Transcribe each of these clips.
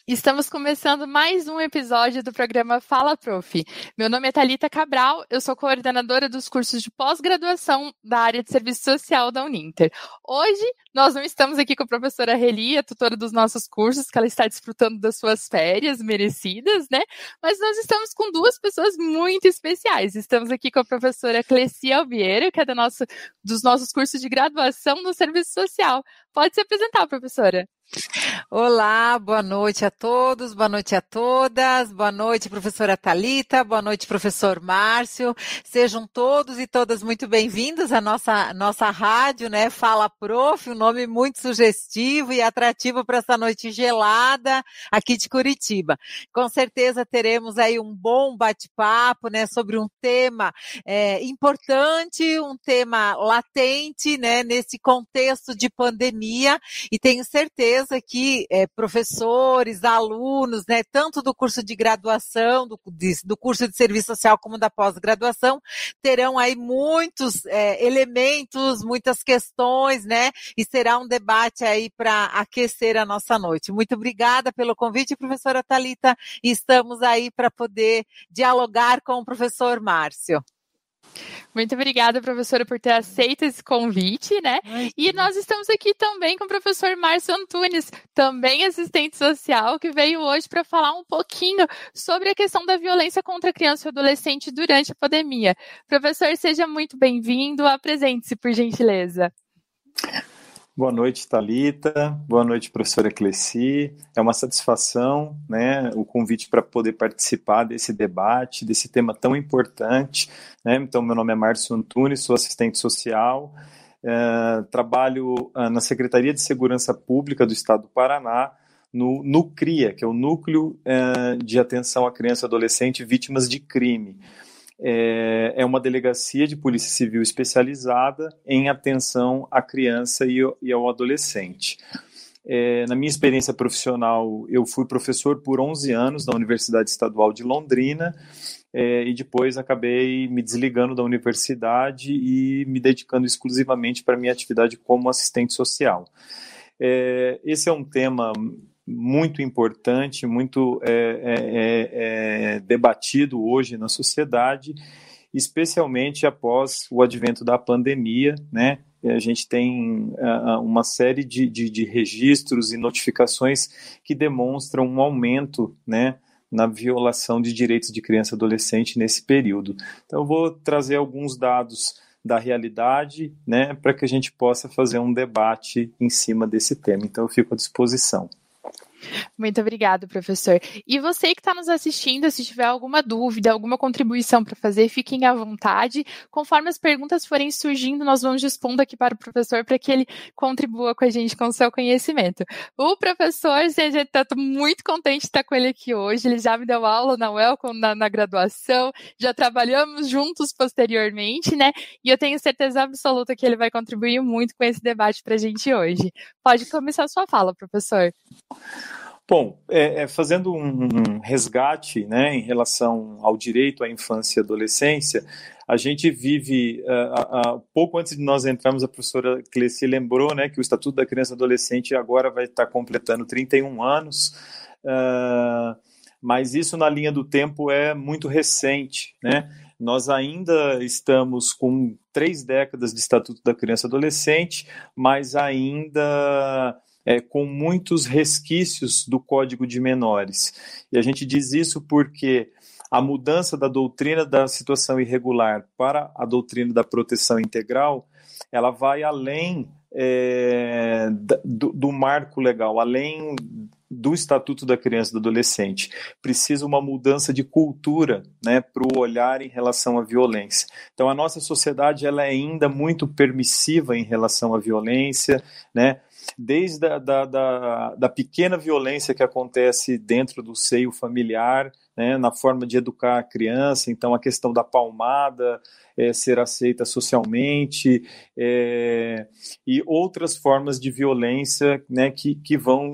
Estamos começando mais um episódio do programa Fala Prof. Meu nome é Thalita Cabral, eu sou coordenadora dos cursos de pós-graduação da área de serviço social da Uninter. Hoje, nós não estamos aqui com a professora Reli, a tutora dos nossos cursos, que ela está desfrutando das suas férias merecidas, né? Mas nós estamos com duas pessoas muito especiais. Estamos aqui com a professora Cleci Alvieira, que é dos nossos cursos de graduação no serviço social. Pode se apresentar, professora. Olá, boa noite a todos, boa noite a todas, boa noite, professora Thalita, boa noite, professor Márcio. Sejam todos e todas muito bem-vindos à nossa rádio, né? Fala Prof, um nome muito sugestivo e atrativo para essa noite gelada aqui de Curitiba. Com certeza teremos aí um bom bate-papo, né? Sobre um tema importante, um tema latente, né? Nesse contexto de pandemia, e tenho certeza que professores, alunos, né, tanto do curso de graduação, do curso de serviço social como da pós-graduação, terão aí muitos elementos, muitas questões, né, e será um debate aí para aquecer a nossa noite. Muito obrigada pelo convite, professora Thalita, e estamos aí para poder dialogar com o professor Márcio. Muito obrigada, professora, por ter aceito esse convite, né? E nós estamos aqui também com o professor Márcio Antunes, também assistente social, que veio hoje para falar um pouquinho sobre a questão da violência contra a criança e adolescente durante a pandemia. Professor, seja muito bem-vindo, apresente-se, por gentileza. Boa noite, Thalita. Boa noite, professora Cleci. É uma satisfação, né, o convite para poder participar desse debate, desse tema tão importante, né? Então, meu nome é Márcio Antunes, sou assistente social, trabalho na Secretaria de Segurança Pública do Estado do Paraná, no NUCRIA, que é o Núcleo de Atenção à Criança e Adolescente Vítimas de Crime. É uma delegacia de polícia civil especializada em atenção à criança e ao adolescente. Na minha experiência profissional, eu fui professor por 11 anos na Universidade Estadual de Londrina, e depois acabei me desligando da universidade e me dedicando exclusivamente para a minha atividade como assistente social. Esse é um tema muito importante, muito debatido hoje na sociedade, especialmente após o advento da pandemia, né? A gente tem uma série de registros e notificações que demonstram um aumento, né, na violação de direitos de criança e adolescente nesse período. Então, eu vou trazer alguns dados da realidade, né, para que a gente possa fazer um debate em cima desse tema. Então, eu fico à disposição. Muito obrigada, professor. E você que está nos assistindo, se tiver alguma dúvida, alguma contribuição para fazer, fiquem à vontade. Conforme as perguntas forem surgindo, nós vamos dispondo aqui para o professor para que ele contribua com a gente com o seu conhecimento. O professor, a gente está muito contente de estar com ele aqui hoje. Ele já me deu aula na Welcome, na graduação, já trabalhamos juntos posteriormente, né? E eu tenho certeza absoluta que ele vai contribuir muito com esse debate para a gente hoje. Pode começar a sua fala, professor. Bom, fazendo um resgate, né, em relação ao direito à infância e adolescência, a gente vive, pouco antes de nós entrarmos, a professora Cleci lembrou, né, que o Estatuto da Criança e Adolescente agora vai estar completando 31 anos, mas isso na linha do tempo é muito recente, né? Nós ainda estamos com 3 décadas de Estatuto da Criança e Adolescente, mas ainda com muitos resquícios do Código de Menores. E a gente diz isso porque a mudança da doutrina da situação irregular para a doutrina da proteção integral, ela vai além do marco legal, além do Estatuto da Criança e do Adolescente. Precisa uma mudança de cultura, né, para o olhar em relação à violência. Então, a nossa sociedade ela é ainda muito permissiva em relação à violência, né? Desde da pequena violência que acontece dentro do seio familiar, né, na forma de educar a criança, então a questão da palmada ser aceita socialmente, e outras formas de violência, né, que vão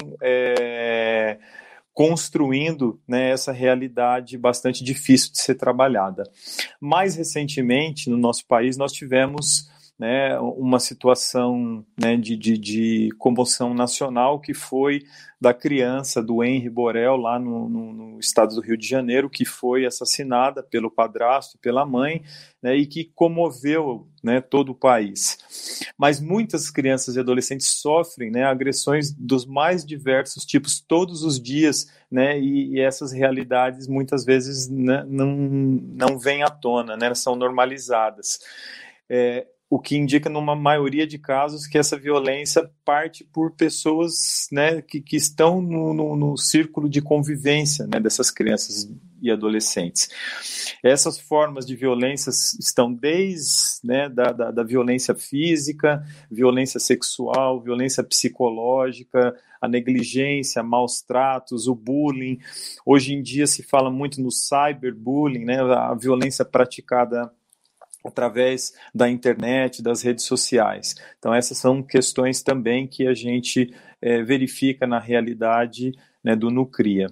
construindo, né, essa realidade bastante difícil de ser trabalhada. Mais recentemente, no nosso país, nós tivemos né, uma situação, né, de comoção nacional, que foi da criança do Henri Borel, lá no estado do Rio de Janeiro, que foi assassinada pelo padrasto e pela mãe, né, e que comoveu, né, todo o país. Mas muitas crianças e adolescentes sofrem, né, agressões dos mais diversos tipos todos os dias, né, e essas realidades muitas vezes, né, não vêm à tona, né, são normalizadas. O que indica, numa maioria de casos, que essa violência parte por pessoas, né, que estão no círculo de convivência, né, dessas crianças e adolescentes. Essas formas de violência estão desde, né, da violência física, violência sexual, violência psicológica, a negligência, maus tratos, o bullying. Hoje em dia se fala muito no cyberbullying, né, a violência praticada através da internet, das redes sociais. Então, essas são questões também que a gente verifica na realidade, né, do Nucria.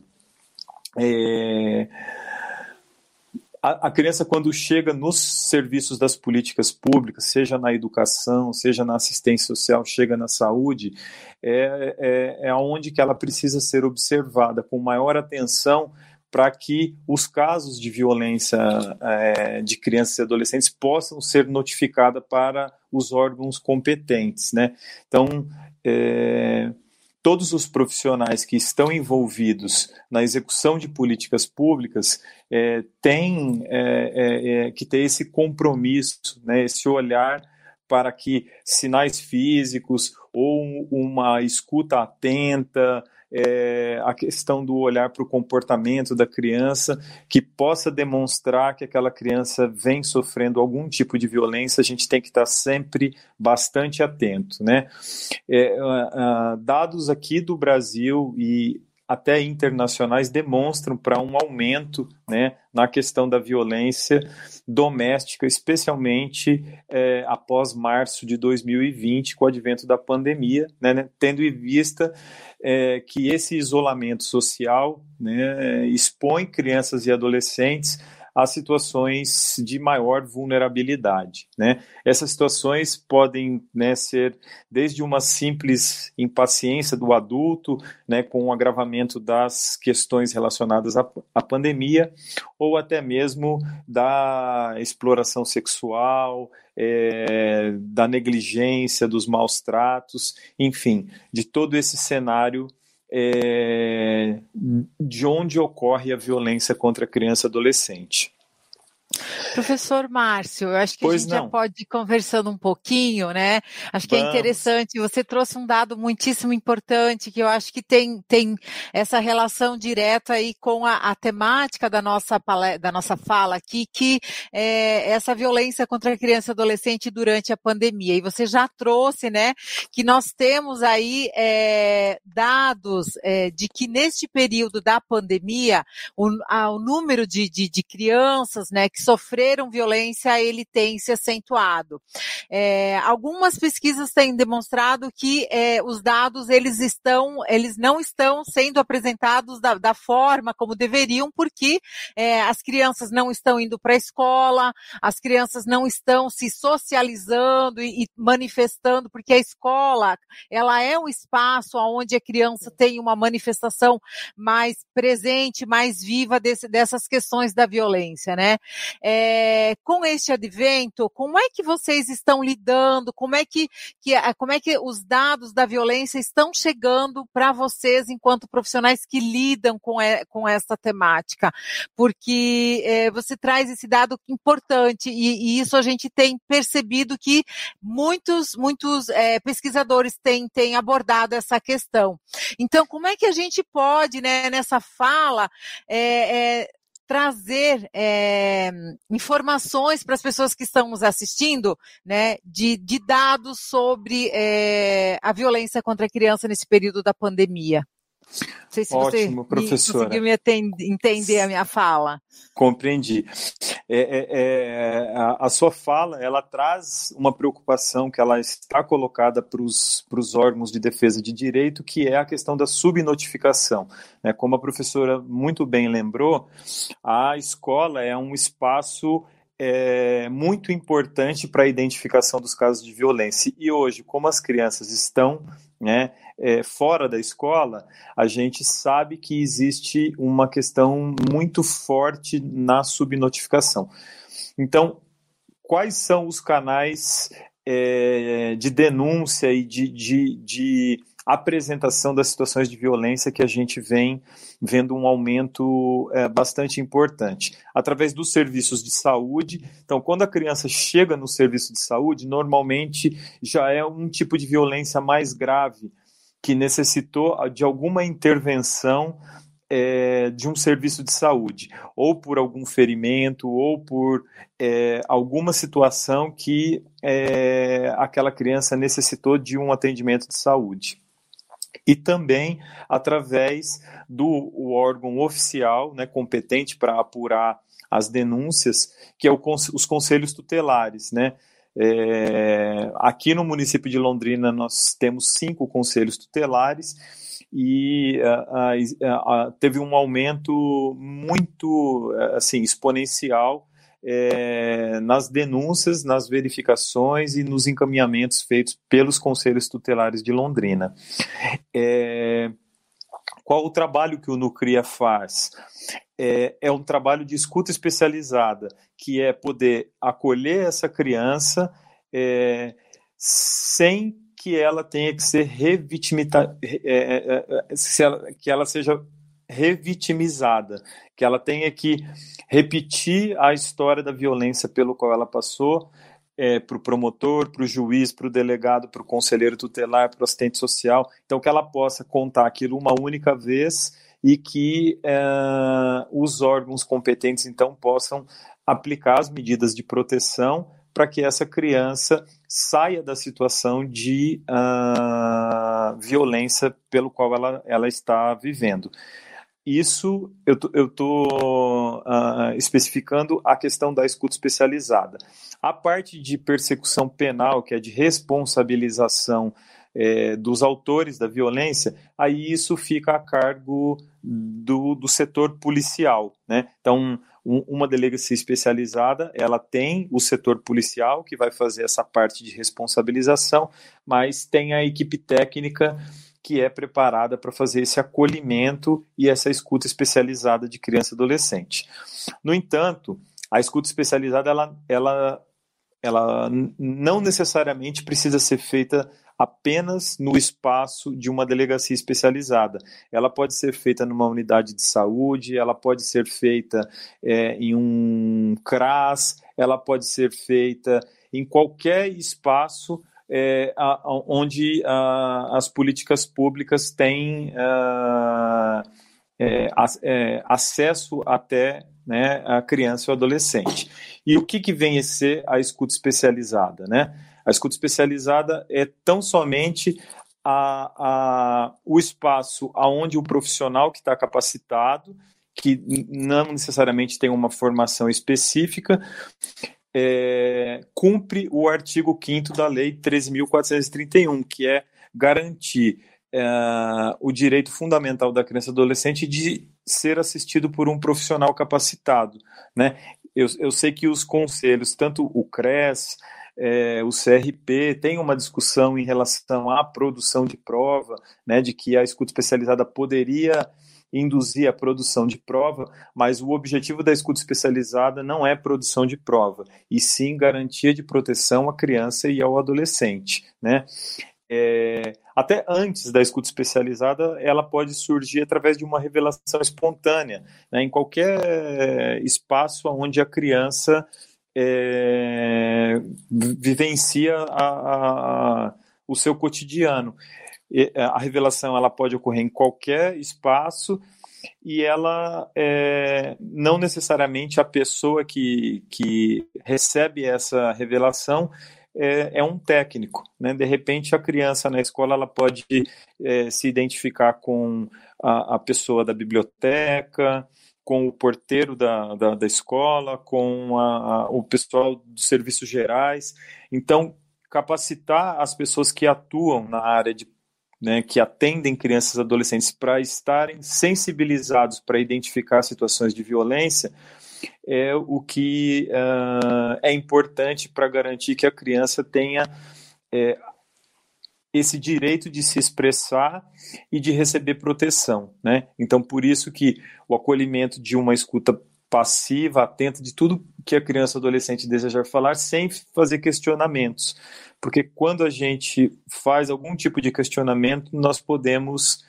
A criança, quando chega nos serviços das políticas públicas, seja na educação, seja na assistência social, chega na saúde, é onde que ela precisa ser observada com maior atenção, para que os casos de violência de crianças e adolescentes possam ser notificados para os órgãos competentes, né? Então, todos os profissionais que estão envolvidos na execução de políticas públicas têm que ter esse compromisso, né, esse olhar para que sinais físicos ou uma escuta atenta, a questão do olhar para o comportamento da criança, que possa demonstrar que aquela criança vem sofrendo algum tipo de violência, a gente tem que estar sempre bastante atento, né? Dados aqui do Brasil e até internacionais demonstram para um aumento, né, na questão da violência doméstica, especialmente após março de 2020, com o advento da pandemia, né, tendo em vista que esse isolamento social, né, expõe crianças e adolescentes a situações de maior vulnerabilidade, né? Essas situações podem, né, ser desde uma simples impaciência do adulto, né, com o agravamento das questões relacionadas à pandemia, ou até mesmo da exploração sexual, da negligência, dos maus tratos, enfim, de todo esse cenário de onde ocorre a violência contra a criança e adolescente. Professor Márcio, eu acho que a gente já pode ir conversando um pouquinho, né? Acho que é interessante, você trouxe um dado muitíssimo importante, que eu acho que tem essa relação direta aí com a temática da nossa fala aqui, que é essa violência contra a criança e adolescente durante a pandemia. E você já trouxe, né, que nós temos aí dados de que neste período da pandemia, o número de crianças, né, que sofreram violência, ele tem se acentuado. Algumas pesquisas têm demonstrado que os dados eles não estão sendo apresentados da forma como deveriam, porque as crianças não estão indo para a escola, as crianças não estão se socializando e manifestando, porque a escola ela é um espaço onde a criança tem uma manifestação mais presente, mais viva dessas questões da violência, né? Com este advento, como é que vocês estão lidando? Como é que os dados da violência estão chegando para vocês enquanto profissionais que lidam com essa temática? Porque você traz esse dado importante e isso a gente tem percebido que muitos pesquisadores têm abordado essa questão. Então, como é que a gente pode, né, nessa fala, trazer informações para as pessoas que estão nos assistindo, né, de dados sobre a violência contra a criança nesse período da pandemia? Não sei se Ótimo, você conseguiu entender a minha fala. Compreendi. A sua fala, ela traz uma preocupação que ela está colocada para os órgãos de defesa de direito, que é a questão da subnotificação. Como a professora muito bem lembrou, a escola é um espaço muito importante para a identificação dos casos de violência. E hoje, como as crianças estão, né, fora da escola, a gente sabe que existe uma questão muito forte na subnotificação. Então, quais são os canais de denúncia e de apresentação das situações de violência que a gente vem vendo um aumento bastante importante? Através dos serviços de saúde. Então, quando a criança chega no serviço de saúde, normalmente já é um tipo de violência mais grave, que necessitou de alguma intervenção de um serviço de saúde, ou por algum ferimento, ou por alguma situação que aquela criança necessitou de um atendimento de saúde. E também através do órgão oficial, né, competente para apurar as denúncias, que é os conselhos tutelares, né? Aqui no município de Londrina nós temos 5 conselhos tutelares e teve um aumento muito exponencial nas denúncias, nas verificações e nos encaminhamentos feitos pelos conselhos tutelares de Londrina. Qual o trabalho que o Nucria faz? É um trabalho de escuta especializada, que é poder acolher essa criança sem que ela tenha que ser que ela seja revitimizada, que ela tenha que repetir a história da violência pelo qual ela passou, para o promotor, para o juiz, para o delegado, para o conselheiro tutelar, para o assistente social. Então, que ela possa contar aquilo uma única vez e que os órgãos competentes, então, possam aplicar as medidas de proteção para que essa criança saia da situação de violência pelo qual ela está vivendo. Isso eu estou especificando a questão da escuta especializada. A parte de persecução penal, que é de responsabilização dos autores da violência, aí isso fica a cargo do setor policial, né? Então, uma delegacia especializada, ela tem o setor policial, que vai fazer essa parte de responsabilização, mas tem a equipe técnica que é preparada para fazer esse acolhimento e essa escuta especializada de criança e adolescente. No entanto, a escuta especializada, ela não necessariamente precisa ser feita apenas no espaço de uma delegacia especializada. Ela pode ser feita numa unidade de saúde, ela pode ser feita em um CRAS, ela pode ser feita em qualquer espaço onde as políticas públicas têm acesso até, né, a criança ou adolescente. E o que vem a ser a escuta especializada, né? A escuta especializada é tão somente o espaço onde o profissional que está capacitado, que não necessariamente tem uma formação específica, cumpre o artigo 5º da Lei 13.431, que é garantir o direito fundamental da criança e adolescente de ser assistido por um profissional capacitado, né? Eu sei que os conselhos, tanto o CRES, o CRP, tem uma discussão em relação à produção de prova, né, de que a escuta especializada poderia induzir a produção de prova, mas o objetivo da escuta especializada não é produção de prova, e sim garantia de proteção à criança e ao adolescente, né? Até antes da escuta especializada, ela pode surgir através de uma revelação espontânea, né, em qualquer espaço onde a criança vivencia o seu cotidiano. A revelação ela pode ocorrer em qualquer espaço e ela não necessariamente a pessoa que recebe essa revelação é um técnico, né? De repente a criança na escola ela pode se identificar com a pessoa da biblioteca, com o porteiro da escola, com o pessoal dos serviços gerais. Então, capacitar as pessoas que atuam na área né, que atendem crianças e adolescentes para estarem sensibilizados para identificar situações de violência é o que é importante para garantir que a criança tenha esse direito de se expressar e de receber proteção, né? Então, por isso que o acolhimento de uma escuta passiva, atenta de tudo que a criança ou adolescente desejar falar, sem fazer questionamentos. Porque quando a gente faz algum tipo de questionamento, nós podemos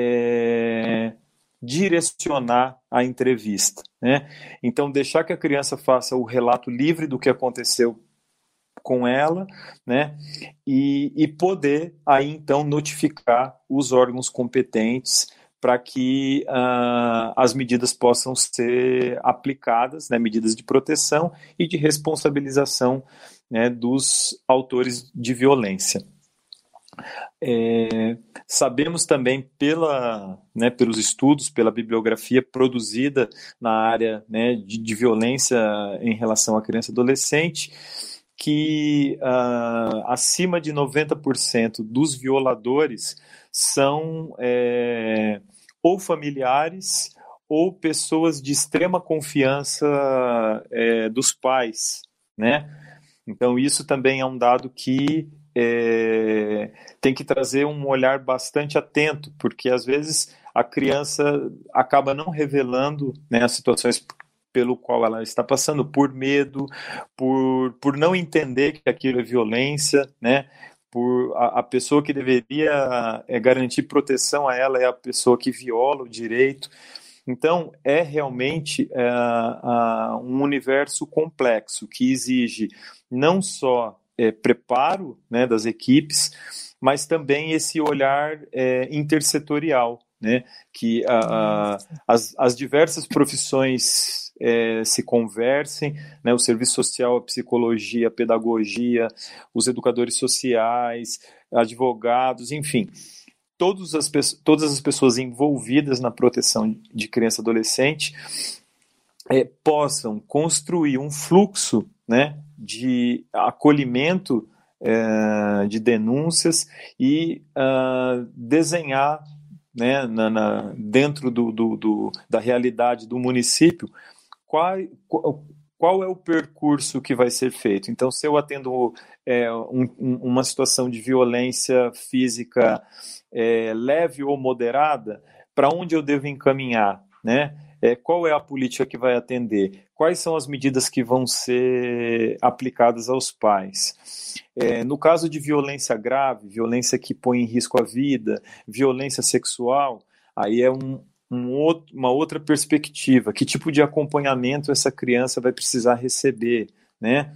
direcionar a entrevista, né? Então, deixar que a criança faça o relato livre do que aconteceu com ela, né? E poder aí então notificar os órgãos competentes para que as medidas possam ser aplicadas, né? Medidas de proteção e de responsabilização, né, dos autores de violência. Sabemos também pelos estudos, pela bibliografia produzida na área, né, de violência em relação à criança e adolescente, que acima de 90% dos violadores são ou familiares ou pessoas de extrema confiança dos pais, né? Então isso também é um dado que tem que trazer um olhar bastante atento, porque às vezes a criança acaba não revelando, né, as situações pelo qual ela está passando, por medo, por não entender que aquilo é violência, né? Por a pessoa que deveria garantir proteção a ela é a pessoa que viola o direito. Então, é realmente um universo complexo que exige não só preparo, né, das equipes, mas também esse olhar intersetorial, né, que as diversas profissões se conversem, né, o serviço social, a psicologia, a pedagogia, os educadores sociais, advogados, enfim, todas as pessoas envolvidas na proteção de criança e adolescente possam construir um fluxo, né, de acolhimento de denúncias e desenhar, né, dentro da realidade do município qual é o percurso que vai ser feito. Então, se eu atendo uma situação de violência física leve ou moderada, para onde eu devo encaminhar, né? Qual é a política que vai atender? Quais são as medidas que vão ser aplicadas aos pais? No caso de violência grave, violência que põe em risco a vida, violência sexual, aí é uma outra perspectiva. Que tipo de acompanhamento essa criança vai precisar receber, né?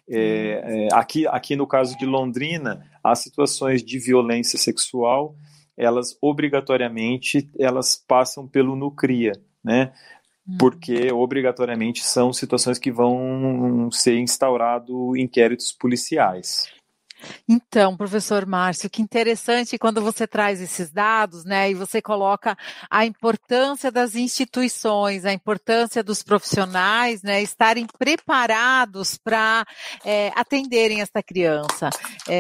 Aqui no caso de Londrina, as situações de violência sexual, elas obrigatoriamente passam pelo NUCRIA, né? Porque obrigatoriamente são situações que vão ser instaurados inquéritos policiais. Então, professor Márcio, que interessante quando você traz esses dados, né, e você coloca a importância das instituições, a importância dos profissionais, né, estarem preparados para atenderem essa criança.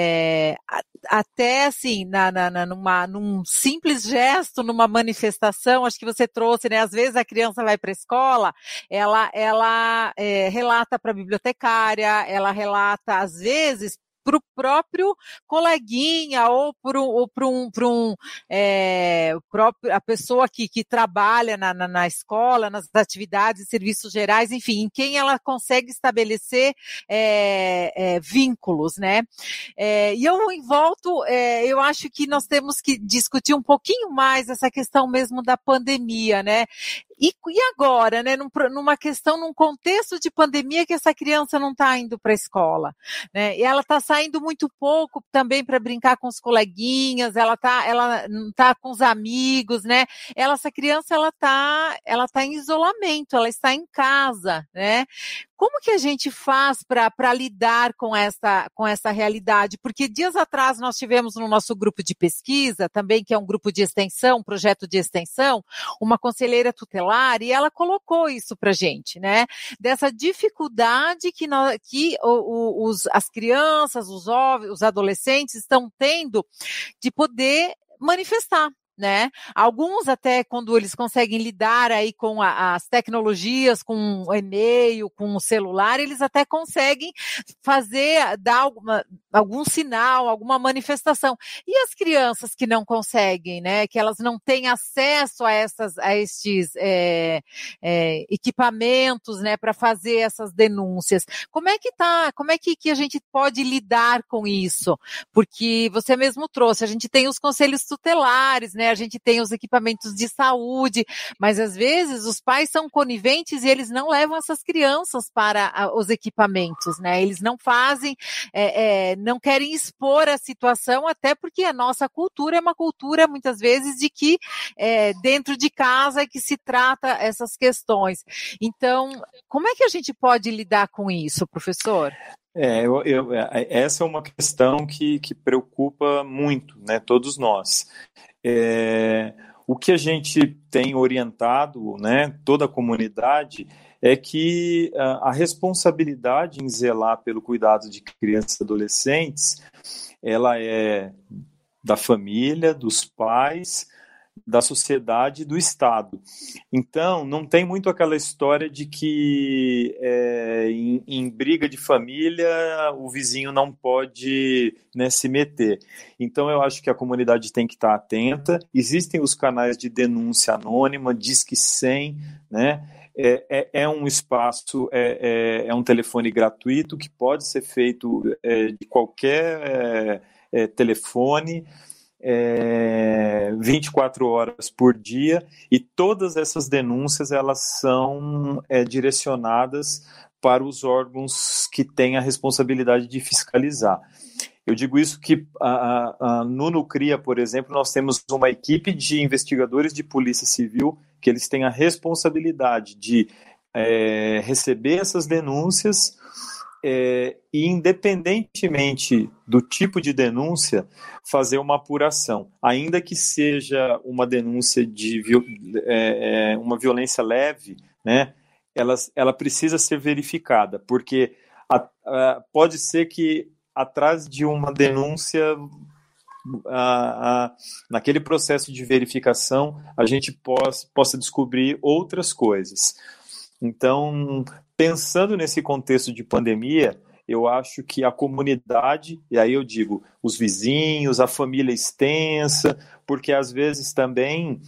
Até assim, num simples gesto, numa manifestação, acho que você trouxe, né, às vezes a criança vai para a escola, ela relata para a bibliotecária, ela relata, às vezes, para o próprio coleguinha ou a pessoa que trabalha na escola, nas atividades e serviços gerais, enfim, em quem ela consegue estabelecer vínculos, né? E eu acho que nós temos que discutir um pouquinho mais essa questão mesmo da pandemia, né? E agora, né, numa questão, num contexto de pandemia que essa criança não está indo para a escola, né? E ela está saindo muito pouco também para brincar com os coleguinhas, ela não está com os amigos, né? Essa criança, ela tá em isolamento, ela está em casa, né? Como que a gente faz para lidar com essa realidade? Porque dias atrás nós tivemos no nosso grupo de pesquisa, também que é um grupo de extensão, um projeto de extensão, uma conselheira tutelar, e ela colocou isso para a gente, né? Dessa dificuldade que as crianças, os adolescentes estão tendo de poder manifestar, né? Alguns até quando eles conseguem lidar aí com as tecnologias, com o e-mail, com o celular, eles até conseguem dar algum sinal, alguma manifestação. E as crianças que não conseguem, né? Que elas não têm acesso a estes equipamentos, né? Para fazer essas denúncias. Como é que a gente pode lidar com isso? Porque você mesmo trouxe, a gente tem os conselhos tutelares, né? A gente tem os equipamentos de saúde, mas às vezes os pais são coniventes e eles não levam essas crianças para os equipamentos, né? Eles não fazem, não querem expor a situação, até porque a nossa cultura é uma cultura, muitas vezes, de que dentro de casa é que se trata essas questões. Então, como é que a gente pode lidar com isso, professor? Essa é uma questão que preocupa muito, né, todos nós. O que a gente tem orientado, né, toda a comunidade, é que a responsabilidade em zelar pelo cuidado de crianças e adolescentes, ela é da família, dos pais, da sociedade e do Estado. Então, não tem muito aquela história de que em briga de família o vizinho não pode, né, se meter. Então, eu acho que a comunidade tem que estar atenta. Existem os canais de denúncia anônima, Disque 100, né? Um espaço, é um telefone gratuito que pode ser feito de qualquer telefone, 24 horas por dia, e todas essas denúncias elas são direcionadas para os órgãos que têm a responsabilidade de fiscalizar. Eu digo isso que no Nucria, por exemplo, nós temos uma equipe de investigadores de polícia civil que eles têm a responsabilidade de receber essas denúncias e, independentemente do tipo de denúncia, fazer uma apuração, ainda que seja uma denúncia de uma violência leve, né? Ela precisa ser verificada, porque pode ser que atrás de uma denúncia, naquele processo de verificação, a gente possa descobrir outras coisas. Então, pensando nesse contexto de pandemia, eu acho que a comunidade, e aí eu digo os vizinhos, a família extensa, porque às vezes também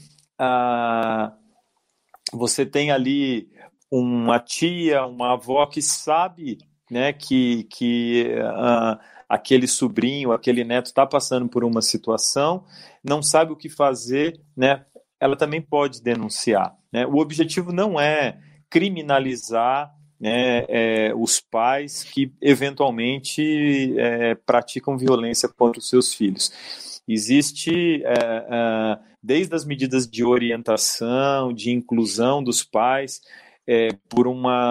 você tem ali uma tia, uma avó que sabe, né, que aquele sobrinho, aquele neto está passando por uma situação, não sabe o que fazer, né? Ela também pode denunciar, né? O objetivo não é criminalizar, né, os pais que eventualmente praticam violência contra os seus filhos. Existe, desde as medidas de orientação, de inclusão dos pais, por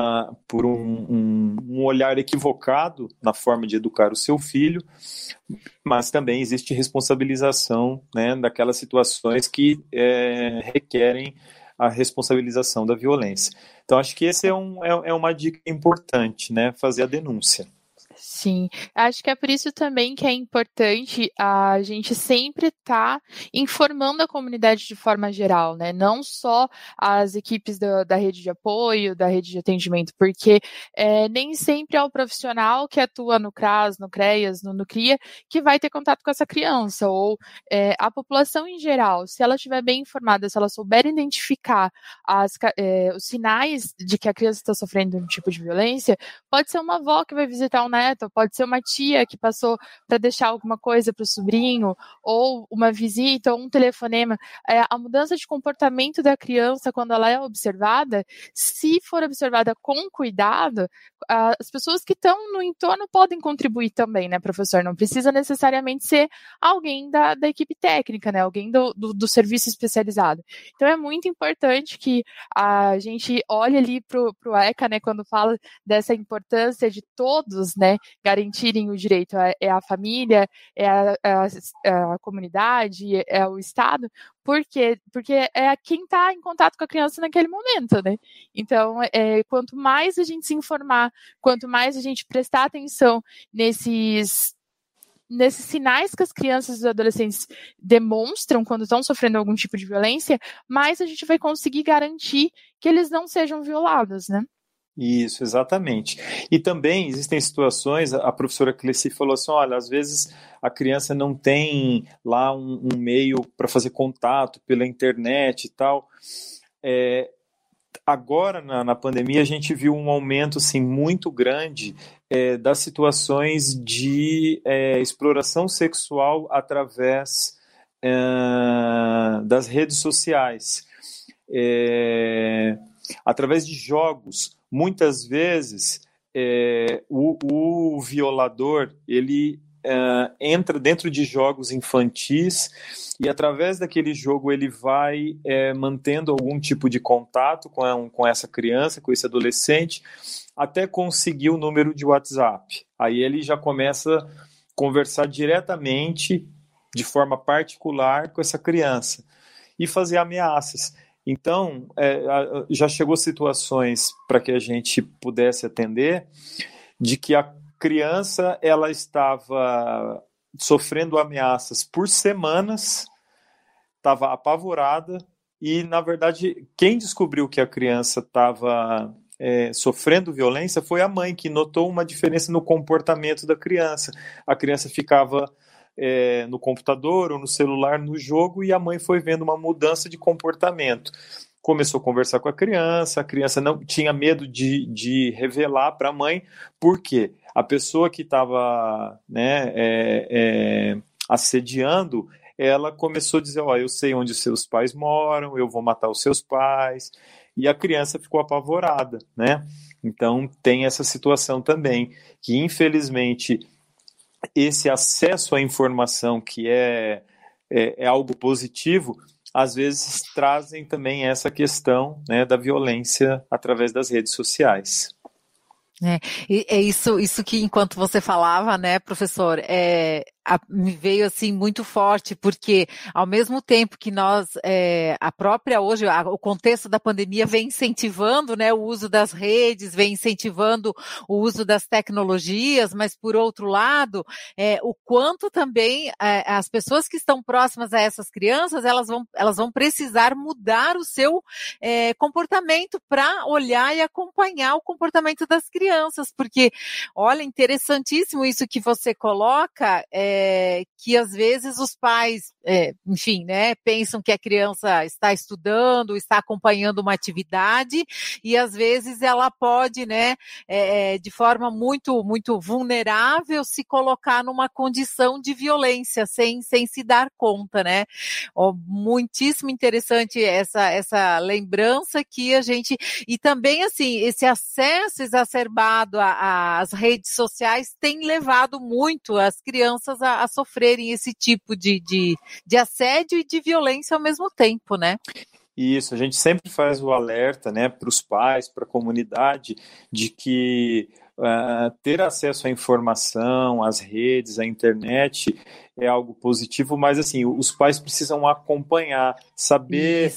um olhar equivocado na forma de educar o seu filho, mas também existe responsabilização, né, daquelas situações que requerem a responsabilização da violência. Então, acho que esse é uma dica importante, né, fazer a denúncia. Sim, acho que é por isso também que é importante a gente sempre estar informando a comunidade de forma geral, né? Não só as equipes da rede de apoio, da rede de atendimento, porque nem sempre é o profissional que atua no CRAS, no CREAS, no Nucria, que vai ter contato com essa criança, ou a população em geral, se ela estiver bem informada, se ela souber identificar os sinais de que a criança está sofrendo um tipo de violência, pode ser uma avó que vai visitar o neto, pode ser uma tia que passou para deixar alguma coisa para o sobrinho, ou uma visita, ou um telefonema. A mudança de comportamento da criança, quando ela é observada, se for observada com cuidado, as pessoas que estão no entorno podem contribuir também, né, professor? Não precisa necessariamente ser alguém da equipe técnica, né, alguém do serviço especializado. Então, é muito importante que a gente olhe ali para o ECA, né, quando fala dessa importância de todos, né, garantirem o direito. É a família, é a comunidade, é o Estado, porque é quem está em contato com a criança naquele momento, né? Então, quanto mais a gente se informar, quanto mais a gente prestar atenção nesses sinais que as crianças e os adolescentes demonstram quando estão sofrendo algum tipo de violência, mais a gente vai conseguir garantir que eles não sejam violados, né? Isso, exatamente. E também existem situações, a professora Cleci falou assim, olha, às vezes a criança não tem lá um meio para fazer contato pela internet e tal. Agora, na pandemia, a gente viu um aumento assim, muito grande das situações de exploração sexual através das redes sociais, através de jogos. Muitas vezes, o violador, ele entra dentro de jogos infantis e através daquele jogo ele vai mantendo algum tipo de contato com essa criança, com esse adolescente, até conseguir o número de WhatsApp. Aí ele já começa a conversar diretamente, de forma particular, com essa criança e fazer ameaças. Então, já chegou situações para que a gente pudesse atender de que a criança ela estava sofrendo ameaças por semanas, estava apavorada e, na verdade, quem descobriu que a criança estava sofrendo violência foi a mãe, que notou uma diferença no comportamento da criança. A criança ficava no computador ou no celular, no jogo, e a mãe foi vendo uma mudança de comportamento. Começou a conversar com a criança não tinha medo de revelar para a mãe, porque a pessoa que estava assediando, ela começou a dizer, eu sei onde os seus pais moram, eu vou matar os seus pais, e a criança ficou apavorada, né? Então tem essa situação também, que infelizmente esse acesso à informação que é algo positivo, às vezes trazem também essa questão, né, da violência através das redes sociais. É isso que, enquanto você falava, né, professor, me veio assim muito forte, porque ao mesmo tempo que nós, a própria hoje, o contexto da pandemia vem incentivando, né, o uso das redes, vem incentivando o uso das tecnologias, mas por outro lado, o quanto também as pessoas que estão próximas a essas crianças, elas vão precisar mudar o seu comportamento para olhar e acompanhar o comportamento das crianças, porque, olha, interessantíssimo isso que você coloca, que às vezes os pais, enfim, né, pensam que a criança está estudando, está acompanhando uma atividade e às vezes ela pode, né, de forma muito, muito vulnerável se colocar numa condição de violência sem se dar conta, né? Muitíssimo interessante essa lembrança que a gente, e também assim, esse acesso exacerbado às redes sociais tem levado muito as crianças a sofrerem esse tipo de assédio e de violência ao mesmo tempo, né? Isso, a gente sempre faz o alerta, né, para os pais, para a comunidade, de que ter acesso à informação, às redes, à internet é algo positivo, mas assim, os pais precisam acompanhar, saber,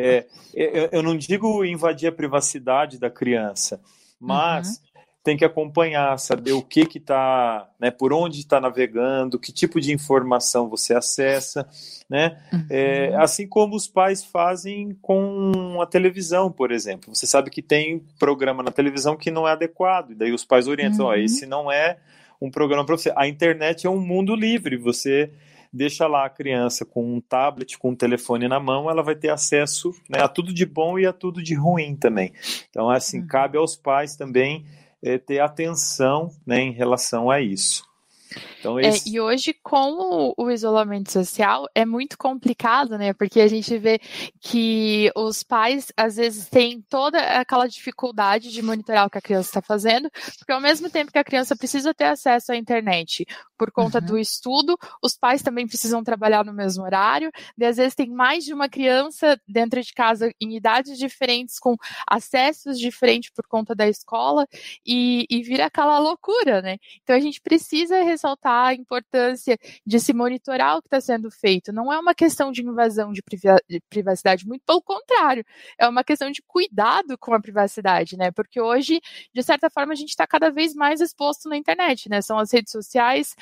eu não digo invadir a privacidade da criança, mas tem que acompanhar, saber o que está, né, por onde está navegando, que tipo de informação você acessa, né? Assim como os pais fazem com a televisão, por exemplo. Você sabe que tem programa na televisão que não é adequado, e daí os pais orientam, esse não é um programa para você. A internet é um mundo livre, você deixa lá a criança com um tablet, com um telefone na mão, ela vai ter acesso, né, a tudo de bom e a tudo de ruim também. Então, assim, cabe aos pais também ter atenção, né, em relação a isso. Então, e hoje, com o isolamento social, é muito complicado, né? Porque a gente vê que os pais, às vezes, têm toda aquela dificuldade de monitorar o que a criança está fazendo, porque ao mesmo tempo que a criança precisa ter acesso à internet por conta do estudo, os pais também precisam trabalhar no mesmo horário, e às vezes tem mais de uma criança dentro de casa em idades diferentes, com acessos diferentes por conta da escola, e vira aquela loucura, né? Então a gente precisa ressaltar a importância de se monitorar o que está sendo feito. Não é uma questão de invasão de privacidade, muito pelo contrário, é uma questão de cuidado com a privacidade, né? Porque hoje, de certa forma, a gente está cada vez mais exposto na internet, né? São as redes sociais,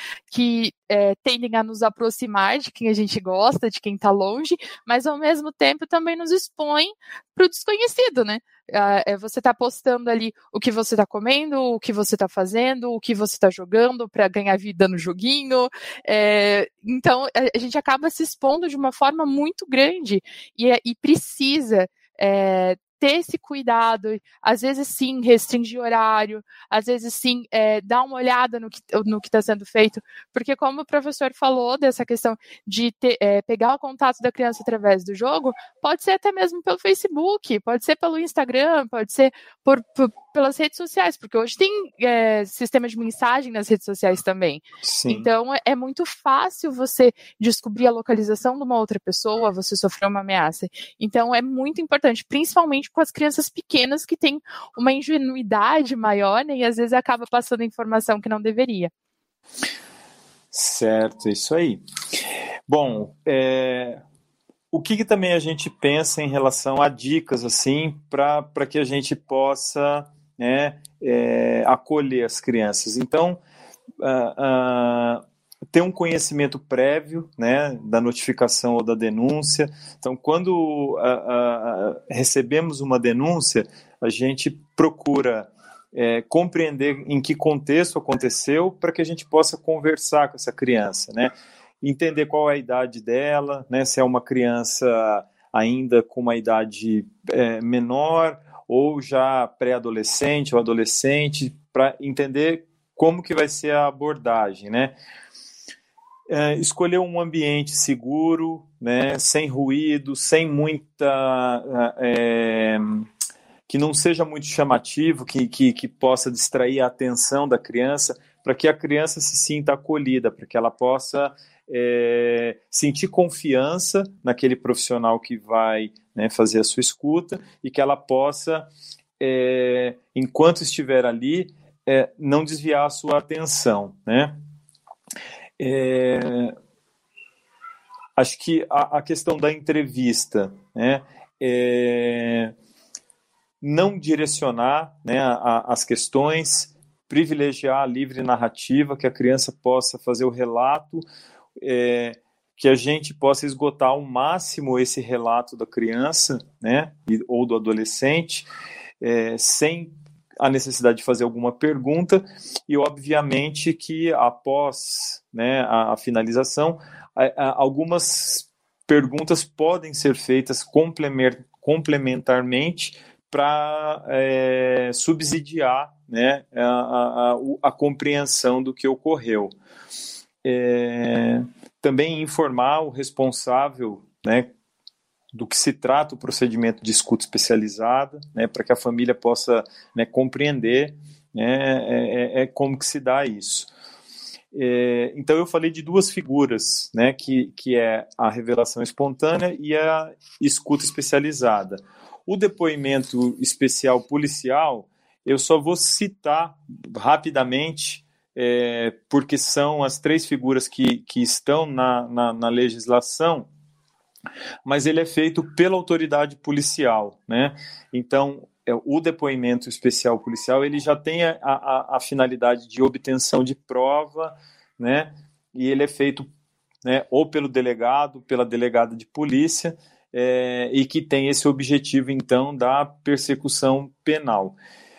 que tendem a nos aproximar de quem a gente gosta, de quem está longe, mas ao mesmo tempo também nos expõem para o desconhecido, né? Você está postando ali o que você está comendo, o que você está fazendo, o que você está jogando para ganhar vida no joguinho. Então, a gente acaba se expondo de uma forma muito grande e precisa ter esse cuidado, às vezes sim, restringir horário, às vezes sim, dar uma olhada no que está sendo feito, porque como o professor falou dessa questão de pegar o contato da criança através do jogo, pode ser até mesmo pelo Facebook, pode ser pelo Instagram, pode ser pelas redes sociais, porque hoje tem sistema de mensagem nas redes sociais também. Sim. Então, é muito fácil você descobrir a localização de uma outra pessoa, você sofreu uma ameaça. Então, é muito importante, principalmente com as crianças pequenas que têm uma ingenuidade maior, né, e às vezes acaba passando informação que não deveria. Certo, isso aí. Bom, o que também a gente pensa em relação a dicas assim para que a gente possa acolher as crianças? Então, ter um conhecimento prévio, né, da notificação ou da denúncia. Então, quando recebemos uma denúncia, a gente procura compreender em que contexto aconteceu para que a gente possa conversar com essa criança, né? Entender qual é a idade dela, né? Se é uma criança ainda com uma idade menor ou já pré-adolescente ou adolescente, para entender como que vai ser a abordagem, né? Escolher um ambiente seguro, né? Sem ruído, sem muita... que não seja muito chamativo, que possa distrair a atenção da criança, para que a criança se sinta acolhida, para que ela possa sentir confiança naquele profissional que vai, né, fazer a sua escuta e que ela possa, enquanto estiver ali, não desviar a sua atenção, né? Acho que a questão da entrevista, né, não direcionar, né, as questões, privilegiar a livre narrativa, que a criança possa fazer o relato, que a gente possa esgotar ao máximo esse relato da criança, né, ou do adolescente, sem a necessidade de fazer alguma pergunta, e obviamente que após, né, a finalização, algumas perguntas podem ser feitas complementarmente para subsidiar, né, a compreensão do que ocorreu. Também informar o responsável, né, do que se trata o procedimento de escuta especializada, né, para que a família possa, né, compreender, né, como que se dá isso. Então eu falei de duas figuras, né, que é a revelação espontânea e a escuta especializada. O depoimento especial policial, eu só vou citar rapidamente, porque são as três figuras que estão na legislação, mas ele é feito pela autoridade policial, né? Então, o depoimento especial policial, ele já tem a finalidade de obtenção de prova, né? E ele é feito, né, ou pelo delegado, pela delegada de polícia, e que tem esse objetivo, então, da persecução penal.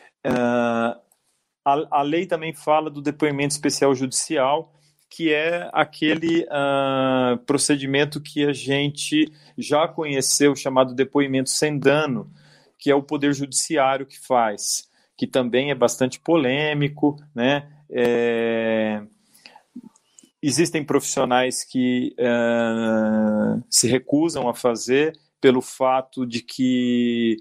A lei também fala do depoimento especial judicial, que é aquele procedimento que a gente já conheceu, chamado depoimento sem dano, que é o Poder Judiciário que faz, que também é bastante polêmico, né? Existem profissionais que se recusam a fazer pelo fato de que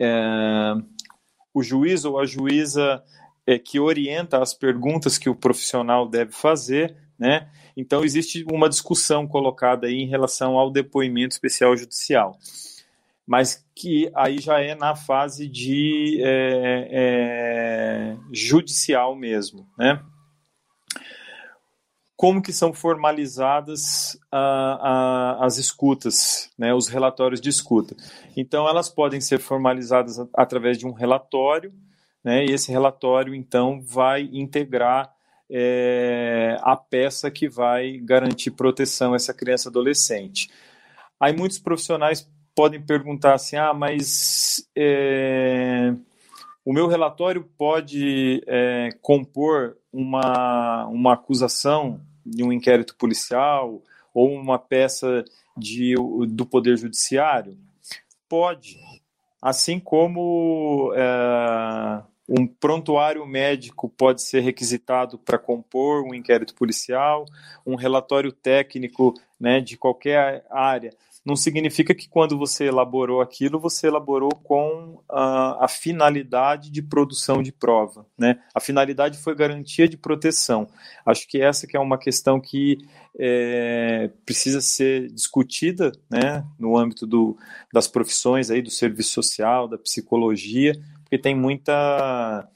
o juiz ou a juíza que orienta as perguntas que o profissional deve fazer, né? Então, existe uma discussão colocada aí em relação ao depoimento especial judicial, mas que aí já é na fase de judicial mesmo, né? Como que são formalizadas as escutas, né, os relatórios de escuta? Então, elas podem ser formalizadas através de um relatório, né, e esse relatório, então, vai integrar a peça que vai garantir proteção a essa criança e adolescente. Aí muitos profissionais podem perguntar assim, mas o meu relatório pode compor uma acusação de um inquérito policial ou uma peça do Poder Judiciário? Pode, assim como um prontuário médico pode ser requisitado para compor um inquérito policial, um relatório técnico, né, de qualquer área. Não significa que quando você elaborou aquilo, você elaborou com a finalidade de produção de prova, né? A finalidade foi garantia de proteção. Acho que essa que é uma questão que precisa ser discutida, né, no âmbito das profissões, aí, do serviço social, da psicologia, porque tem muita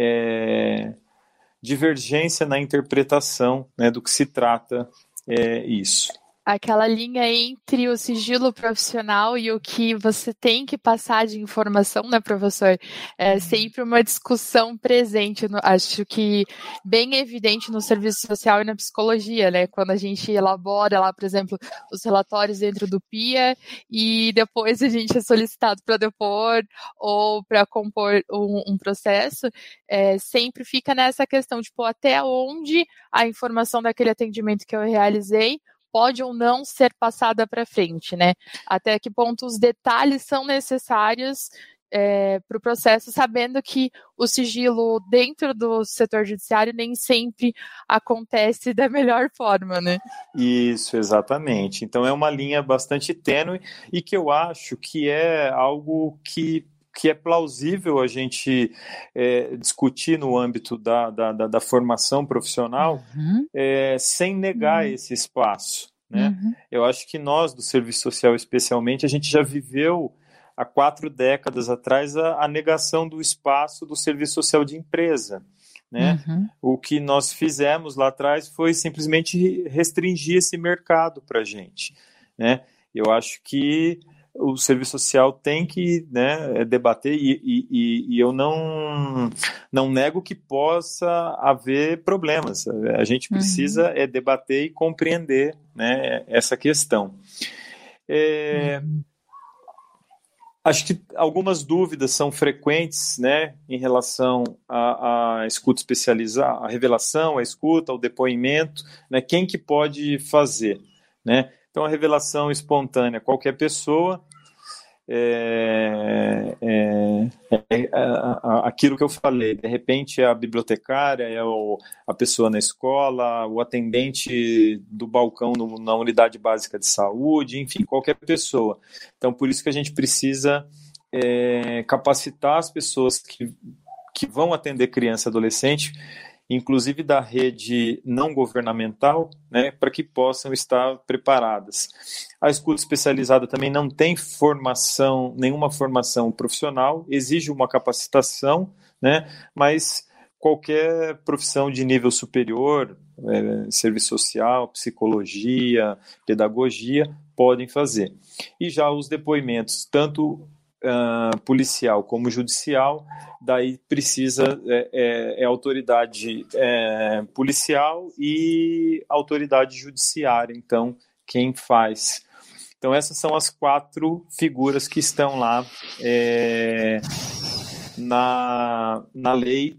divergência na interpretação, né, do que se trata isso. Aquela linha entre o sigilo profissional e o que você tem que passar de informação, né, professor? É sempre uma discussão presente, acho que bem evidente no serviço social e na psicologia, né? Quando a gente elabora lá, por exemplo, os relatórios dentro do PIA e depois a gente é solicitado para depor ou para compor um processo, sempre fica nessa questão, tipo, até onde a informação daquele atendimento que eu realizei pode ou não ser passada para frente, né? Até que ponto os detalhes são necessários para o processo, sabendo que o sigilo dentro do setor judiciário nem sempre acontece da melhor forma, né? Isso, exatamente. Então é uma linha bastante tênue e que eu acho que é algo que é plausível a gente discutir no âmbito da formação profissional, sem negar esse espaço, né? Eu acho que nós, do serviço social especialmente, a gente já viveu há 4 décadas atrás a negação do espaço do serviço social de empresa, né? O que nós fizemos lá atrás foi simplesmente restringir esse mercado para a gente, né? Eu acho que o serviço social tem que, né, debater e eu não nego que possa haver problemas. A gente precisa debater e compreender, né, essa questão. Acho que algumas dúvidas são frequentes, né, em relação à escuta especializada, à revelação, à escuta, ao depoimento, né, quem que pode fazer, né? Então, a revelação espontânea, qualquer pessoa, aquilo que eu falei, de repente é a bibliotecária, a pessoa na escola, o atendente do balcão na unidade básica de saúde, enfim, qualquer pessoa. Então, por isso que a gente precisa capacitar as pessoas que vão atender criança e adolescente, inclusive da rede não governamental, né, para que possam estar preparadas. A escuta especializada também não tem nenhuma formação profissional, exige uma capacitação, né, mas qualquer profissão de nível superior, serviço social, psicologia, pedagogia, podem fazer. E já os depoimentos, tanto policial como judicial, daí precisa autoridade policial e autoridade judiciária, então quem faz. Então essas são as 4 figuras que estão lá na lei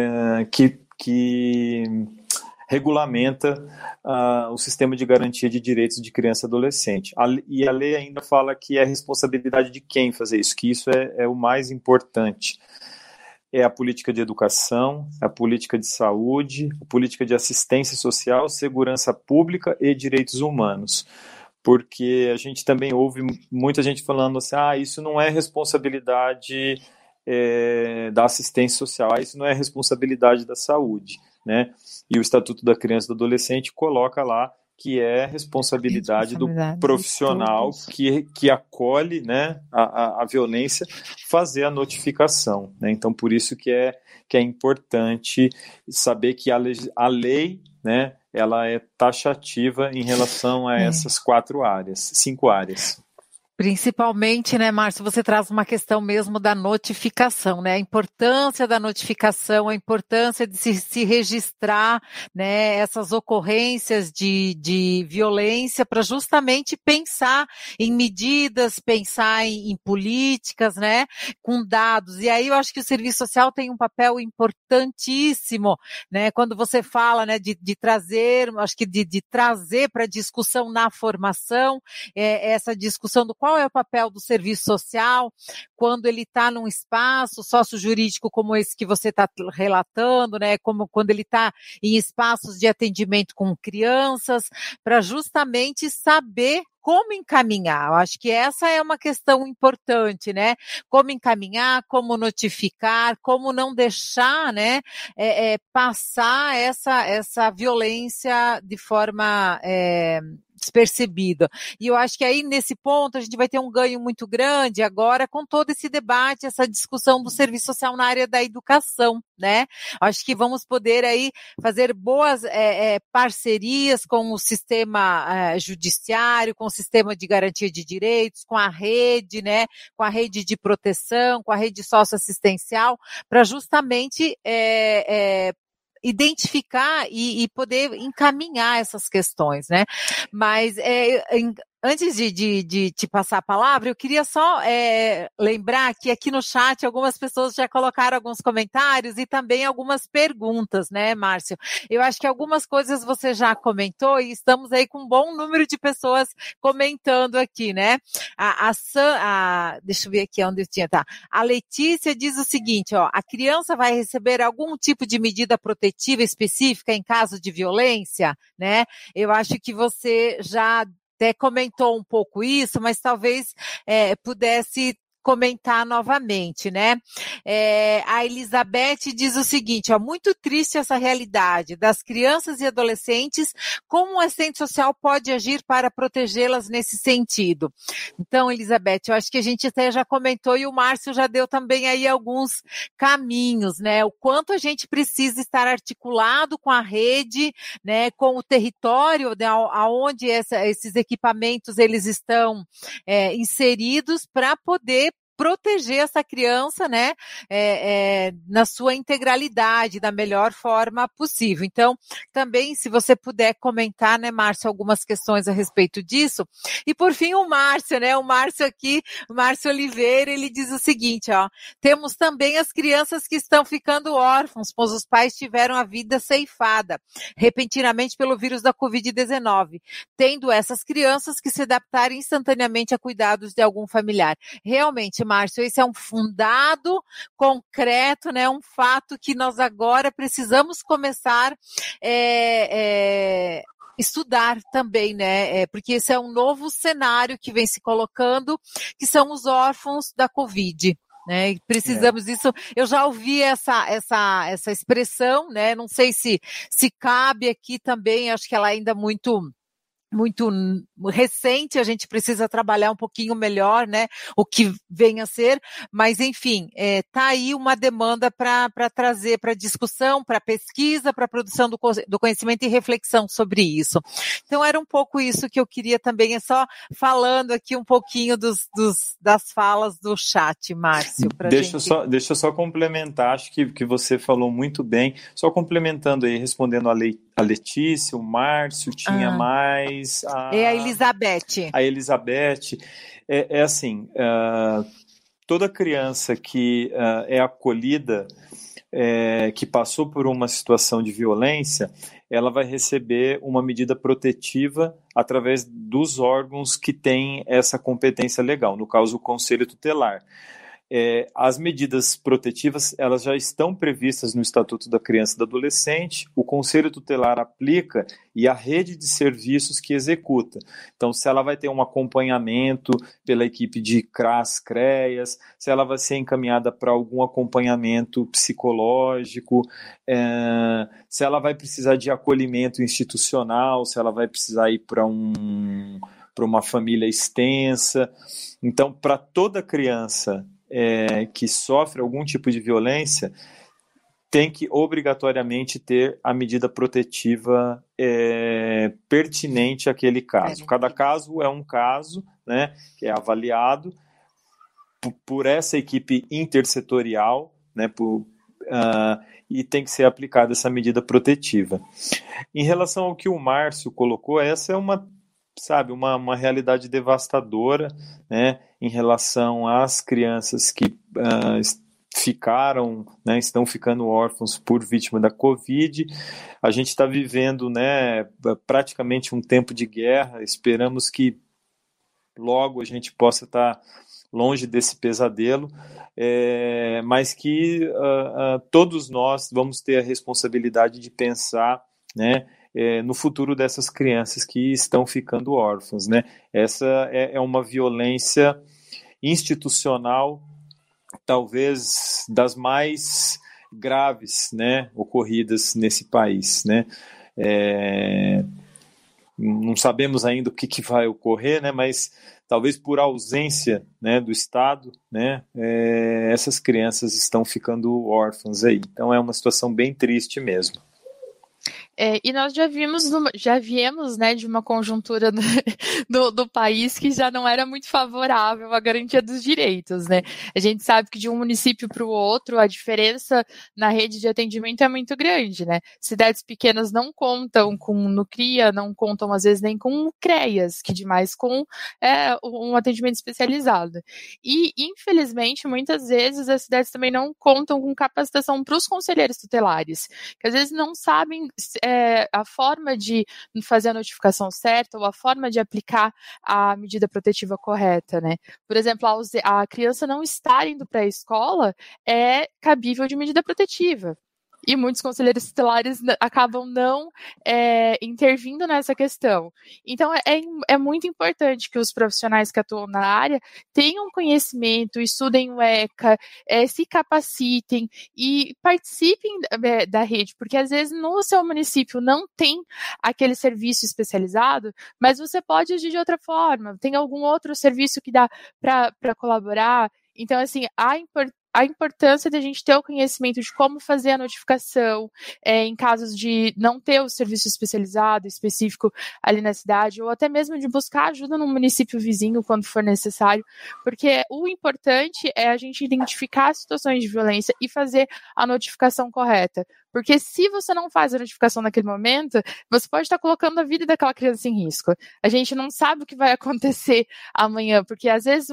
que regulamenta o sistema de garantia de direitos de criança e adolescente. E a lei ainda fala que é responsabilidade de quem fazer isso, que isso é o mais importante. É a política de educação, a política de saúde, a política de assistência social, segurança pública e direitos humanos. Porque a gente também ouve muita gente falando assim, isso não é responsabilidade da assistência social, isso não é responsabilidade da saúde, né? E o Estatuto da Criança e do Adolescente coloca lá que é responsabilidade do profissional que acolhe, né, a violência, fazer a notificação, né? Então, por isso que é importante saber que a lei, né, ela é taxativa em relação a essas 5 áreas. Principalmente, né, Márcio, você traz uma questão mesmo da notificação, né, a importância da notificação, a importância de se registrar, né, essas ocorrências de violência para justamente pensar em medidas, pensar em políticas, né, com dados. E aí eu acho que o serviço social tem um papel importantíssimo, né, quando você fala, né, de trazer, acho que de trazer para a discussão na formação, essa discussão do qual é o papel do serviço social quando ele está num espaço sócio-jurídico como esse que você está relatando, né? Como quando ele está em espaços de atendimento com crianças, para justamente saber como encaminhar. Eu acho que essa é uma questão importante, né? Como encaminhar, como notificar, como não deixar, né, passar essa violência de forma despercebida. E eu acho que aí, nesse ponto, a gente vai ter um ganho muito grande agora com todo esse debate, essa discussão do serviço social na área da educação, né? Acho que vamos poder aí fazer boas parcerias com o sistema judiciário, com o sistema de garantia de direitos, com a rede, né? Com a rede de proteção, com a rede socioassistencial, para justamente identificar e poder encaminhar essas questões, né? Mas antes de te passar a palavra, eu queria só lembrar que aqui no chat algumas pessoas já colocaram alguns comentários e também algumas perguntas, né, Márcio? Eu acho que algumas coisas você já comentou e estamos aí com um bom número de pessoas comentando aqui, né? Deixa eu ver aqui onde eu tinha, tá? A Letícia diz o seguinte, ó, a criança vai receber algum tipo de medida protetiva específica em caso de violência, né? Eu acho que você já até comentou um pouco isso, mas talvez pudesse comentar novamente, né? A Elizabeth diz o seguinte, ó, muito triste essa realidade das crianças e adolescentes, como o assistente social pode agir para protegê-las nesse sentido? Então, Elizabeth, eu acho que a gente até já comentou e o Márcio já deu também aí alguns caminhos, né? O quanto a gente precisa estar articulado com a rede, né? Com o território, né, aonde esses equipamentos eles estão inseridos para poder proteger essa criança, né, na sua integralidade, da melhor forma possível. Então, também, se você puder comentar, né, Márcio, algumas questões a respeito disso. E, por fim, o Márcio, né, o Márcio aqui, o Márcio Oliveira, ele diz o seguinte, ó, temos também as crianças que estão ficando órfãos, pois os pais tiveram a vida ceifada, repentinamente pelo vírus da Covid-19, tendo essas crianças que se adaptarem instantaneamente a cuidados de algum familiar. Realmente, Márcio, esse é um dado concreto, né? Um fato que nós agora precisamos começar estudar também, né? Porque esse é um novo cenário que vem se colocando, que são os órfãos da Covid. Né, e precisamos disso. Eu já ouvi essa expressão, né? Não sei se cabe aqui também, acho que ela ainda muito recente, a gente precisa trabalhar um pouquinho melhor, né, o que vem a ser, mas enfim, tá aí uma demanda para trazer para discussão, para pesquisa, para produção do conhecimento e reflexão sobre isso. Então era um pouco isso que eu queria também, só falando aqui um pouquinho das falas do chat, Márcio. Deixa eu só complementar, acho que você falou muito bem, só complementando aí, respondendo a Letícia, o Márcio, tinha mais a Elizabeth. A Elizabeth, assim, toda criança que é acolhida, que passou por uma situação de violência, ela vai receber uma medida protetiva através dos órgãos que têm essa competência legal, no caso o Conselho Tutelar. As medidas protetivas, elas já estão previstas no Estatuto da Criança e do Adolescente, o Conselho Tutelar aplica e a rede de serviços que executa. Então, se ela vai ter um acompanhamento pela equipe de CRAS, CREAS, se ela vai ser encaminhada para algum acompanhamento psicológico, se ela vai precisar de acolhimento institucional, se ela vai precisar ir para uma família extensa. Então, para toda criança que sofre algum tipo de violência, tem que obrigatoriamente ter a medida protetiva pertinente àquele caso. Cada caso é um caso, né, que é avaliado por essa equipe intersetorial, né, e tem que ser aplicada essa medida protetiva. Em relação ao que o Márcio colocou, essa é uma realidade devastadora, né, em relação às crianças que estão ficando órfãos por vítima da Covid. A gente está vivendo, né, praticamente um tempo de guerra. Esperamos que logo a gente possa estar longe desse pesadelo, mas que todos nós vamos ter a responsabilidade de pensar, né, no futuro dessas crianças que estão ficando órfãs, né? Essa é uma violência institucional, talvez das mais graves, né, ocorridas nesse país, né? Não sabemos ainda o que vai ocorrer, né, mas talvez por ausência, né, do Estado, né, essas crianças estão ficando órfãs aí. Então é uma situação bem triste mesmo. E nós já viemos, né, de uma conjuntura do país que já não era muito favorável à garantia dos direitos, né? A gente sabe que de um município para o outro a diferença na rede de atendimento é muito grande, né? Cidades pequenas não contam com Nucria, não contam às vezes nem com CREAS, que demais com um atendimento especializado. E, infelizmente, muitas vezes as cidades também não contam com capacitação para os conselheiros tutelares, que às vezes não sabem a forma de fazer a notificação certa ou a forma de aplicar a medida protetiva correta, né? Por exemplo, a criança não estar indo para a escola é cabível de medida protetiva. E muitos conselheiros tutelares acabam não intervindo nessa questão. Então, é muito importante que os profissionais que atuam na área tenham conhecimento, estudem o ECA, se capacitem e participem da rede, porque às vezes no seu município não tem aquele serviço especializado, mas você pode agir de outra forma, tem algum outro serviço que dá para colaborar. Então, assim, a importância de a gente ter o conhecimento de como fazer a notificação em casos de não ter o serviço especializado, específico ali na cidade, ou até mesmo de buscar ajuda no município vizinho quando for necessário, porque o importante é a gente identificar as situações de violência e fazer a notificação correta. Porque se você não faz a notificação naquele momento, você pode estar colocando a vida daquela criança em risco. A gente não sabe o que vai acontecer amanhã, porque às vezes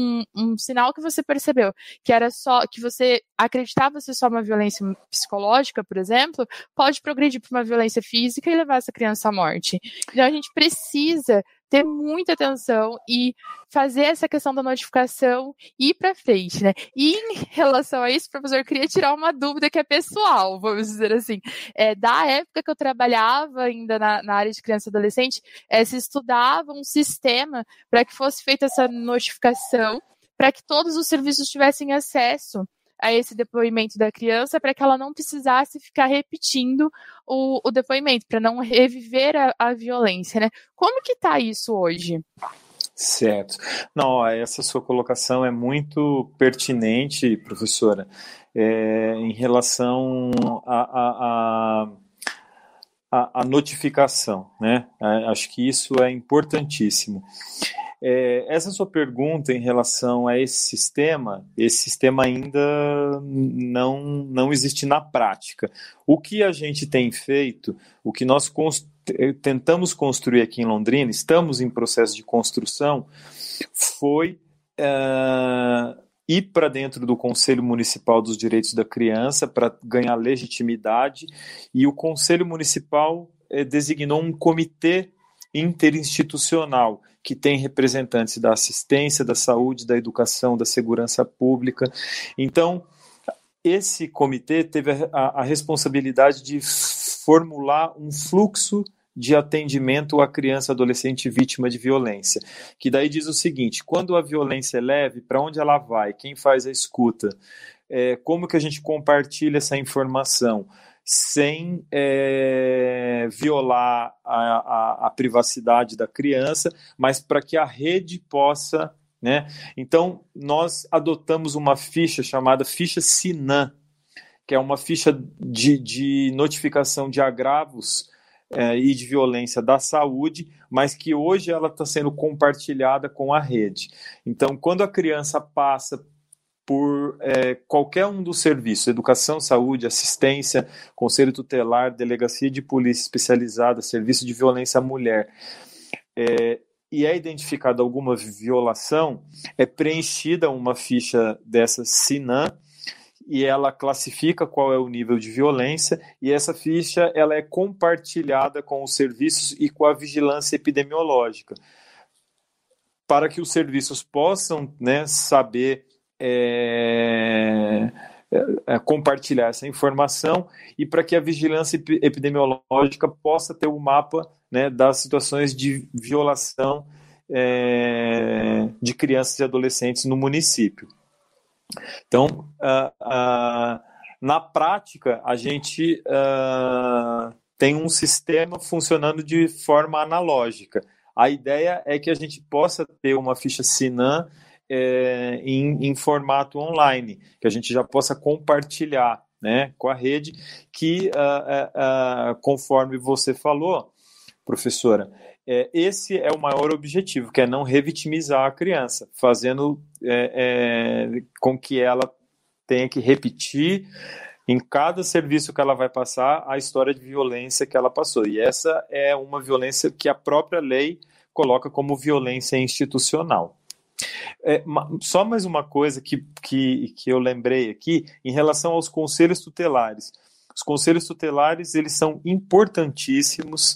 um sinal que você percebeu, que era só que você acreditava ser só uma violência psicológica, por exemplo, pode progredir para uma violência física e levar essa criança à morte. Então a gente precisa ter muita atenção e fazer essa questão da notificação e ir para frente, né? E em relação a isso, professor, eu queria tirar uma dúvida que é pessoal, vamos dizer assim. Da época que eu trabalhava ainda na área de criança e adolescente, se estudava um sistema para que fosse feita essa notificação, para que todos os serviços tivessem acesso a esse depoimento da criança, para que ela não precisasse ficar repetindo o depoimento, para não reviver a violência, né? Como que está isso hoje? Certo. Não, essa sua colocação é muito pertinente, professora, em relação à notificação, né? Acho que isso é importantíssimo. Essa sua pergunta em relação a esse sistema ainda não existe na prática. O que a gente tem feito, o que nós tentamos construir aqui em Londrina, estamos em processo de construção, foi ir para dentro do Conselho Municipal dos Direitos da Criança para ganhar legitimidade, e o Conselho Municipal designou um comitê interinstitucional que tem representantes da assistência, da saúde, da educação, da segurança pública. Então, esse comitê teve a responsabilidade de formular um fluxo de atendimento à criança e adolescente vítima de violência, que daí diz o seguinte: quando a violência é leve, para onde ela vai? Quem faz a escuta? Como que a gente compartilha essa informação sem violar a privacidade da criança, mas para que a rede possa, né? Então, nós adotamos uma ficha chamada ficha Sinan, que é uma ficha de notificação de agravos e de violência da saúde, mas que hoje ela está sendo compartilhada com a rede. Então, quando a criança passa por qualquer um dos serviços, educação, saúde, assistência, conselho tutelar, delegacia de polícia especializada, serviço de violência à mulher, e é identificada alguma violação, é preenchida uma ficha dessa SINAM, e ela classifica qual é o nível de violência, e essa ficha ela é compartilhada com os serviços e com a vigilância epidemiológica, para que os serviços possam, né, saber compartilhar essa informação e para que a vigilância epidemiológica possa ter o mapa, né, das situações de violação de crianças e adolescentes no município. Então, na prática, a gente tem um sistema funcionando de forma analógica. A ideia é que a gente possa ter uma ficha SINAM em formato online, que a gente já possa compartilhar, né, com a rede, que, conforme você falou, professora, esse é o maior objetivo, que é não revitimizar a criança, fazendo com que ela tenha que repetir em cada serviço que ela vai passar a história de violência que ela passou. E essa é uma violência que a própria lei coloca como violência institucional. Só mais uma coisa que eu lembrei aqui, em relação aos conselhos tutelares. Os conselhos tutelares, eles são importantíssimos.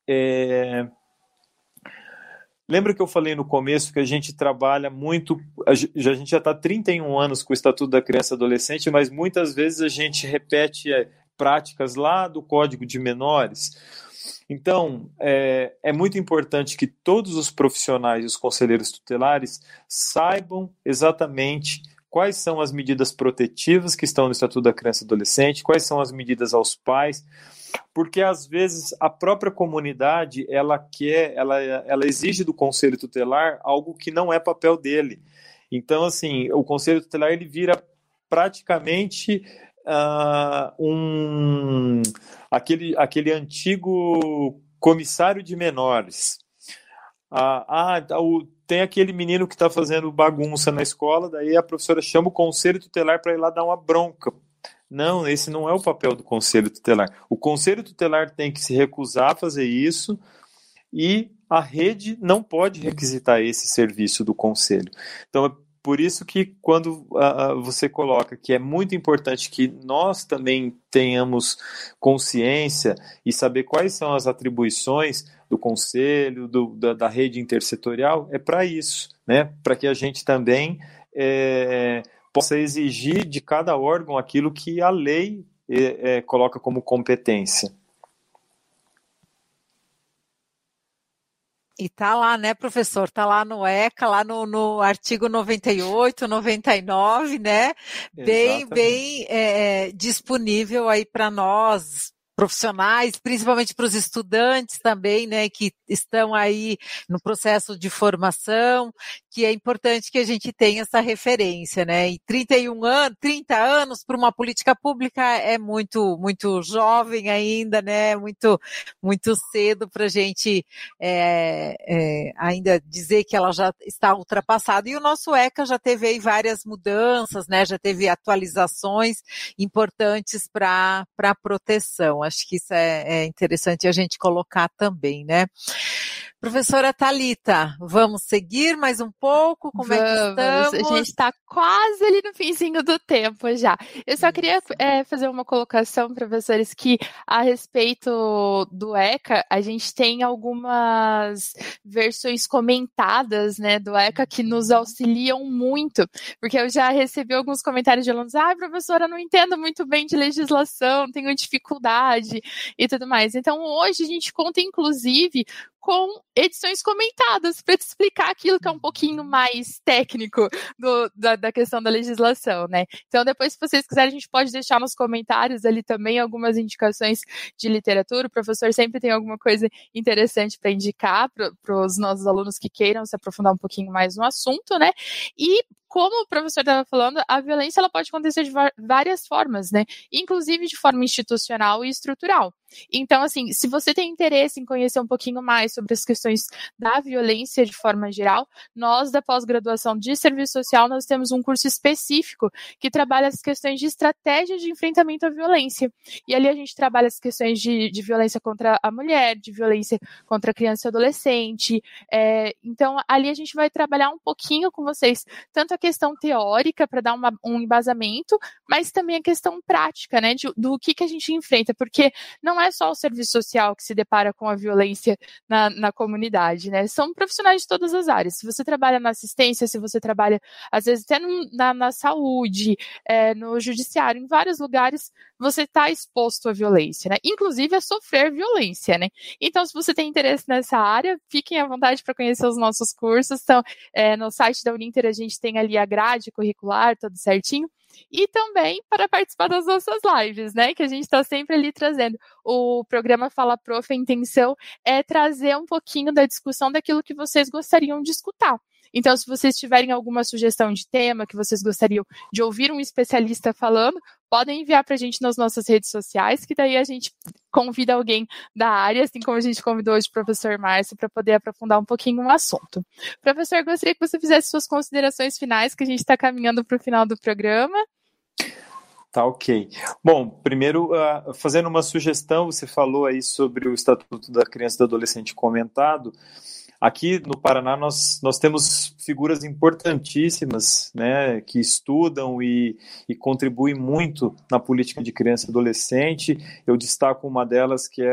Lembra que eu falei no começo que a gente trabalha muito, a gente já está há 31 anos com o Estatuto da Criança e Adolescente, mas muitas vezes a gente repete práticas lá do Código de Menores. Então, é muito importante que todos os profissionais e os conselheiros tutelares saibam exatamente quais são as medidas protetivas que estão no Estatuto da Criança e Adolescente, quais são as medidas aos pais, porque às vezes a própria comunidade ela exige do conselho tutelar algo que não é papel dele. Então, assim, o conselho tutelar ele vira praticamente aquele antigo comissário de menores. Tem aquele menino que está fazendo bagunça na escola, daí a professora chama o conselho tutelar para ir lá dar uma bronca. Não, esse não é o papel do conselho tutelar. O conselho tutelar tem que se recusar a fazer isso e a rede não pode requisitar esse serviço do conselho. Então, é por isso que quando você coloca que é muito importante que nós também tenhamos consciência e saber quais são as atribuições do conselho, da rede intersetorial, é para isso, né? Para que a gente também possa exigir de cada órgão aquilo que a lei coloca como competência. E tá lá, né, professor? Tá lá no ECA, lá no artigo 98, 99, né? Bem disponível aí para nós, profissionais, principalmente para os estudantes também, né, que estão aí no processo de formação, que é importante que a gente tenha essa referência, né, e 30 anos para uma política pública é muito, muito jovem ainda, né, muito cedo para a gente ainda dizer que ela já está ultrapassada, e o nosso ECA já teve aí várias mudanças, né, já teve atualizações importantes para a proteção. Acho que isso é interessante a gente colocar também, né? Professora Thalita, vamos seguir mais um pouco? Como é que estamos? A gente está quase ali no finzinho do tempo já. Eu só queria fazer uma colocação, professores, que a respeito do ECA, a gente tem algumas versões comentadas, né, do ECA que nos auxiliam muito, porque eu já recebi alguns comentários de alunos, professora, eu não entendo muito bem de legislação, tenho dificuldade e tudo mais. Então, hoje a gente conta, inclusive, com edições comentadas para te explicar aquilo que é um pouquinho mais técnico da questão da legislação, né? Então, depois, se vocês quiserem, a gente pode deixar nos comentários ali também algumas indicações de literatura. O professor sempre tem alguma coisa interessante para indicar para os nossos alunos que queiram se aprofundar um pouquinho mais no assunto, né? E como o professor estava falando, a violência ela pode acontecer de várias formas, né? Inclusive de forma institucional e estrutural. Então, assim, se você tem interesse em conhecer um pouquinho mais sobre as questões da violência de forma geral, nós da pós-graduação de serviço social, nós temos um curso específico que trabalha as questões de estratégia de enfrentamento à violência. E ali a gente trabalha as questões de violência contra a mulher, de violência contra a criança e adolescente. Então, ali a gente vai trabalhar um pouquinho com vocês, tanto a questão teórica, para dar um embasamento, mas também a questão prática, né, do que a gente enfrenta, porque não é só o serviço social que se depara com a violência na comunidade, né? São profissionais de todas as áreas. Se você trabalha na assistência, se você trabalha, às vezes, até na saúde, no judiciário, em vários lugares, você está exposto à violência, né? Inclusive a sofrer violência, né? Então, se você tem interesse nessa área, fiquem à vontade para conhecer os nossos cursos. Então, no site da Uninter, a gente tem ali a grade curricular, tudo certinho. E também para participar das nossas lives, né? Que a gente está sempre ali trazendo. O programa Fala Prof, a intenção é trazer um pouquinho da discussão daquilo que vocês gostariam de escutar. Então, se vocês tiverem alguma sugestão de tema que vocês gostariam de ouvir um especialista falando, podem enviar para a gente nas nossas redes sociais, que daí a gente convida alguém da área, assim como a gente convidou hoje o professor Márcio, para poder aprofundar um pouquinho o assunto. Professor, gostaria que você fizesse suas considerações finais, que a gente está caminhando para o final do programa. Tá, ok. Bom, primeiro, fazendo uma sugestão, você falou aí sobre o Estatuto da Criança e do Adolescente comentado. Aqui no Paraná nós temos figuras importantíssimas, né, que estudam e contribuem muito na política de criança e adolescente. Eu destaco uma delas que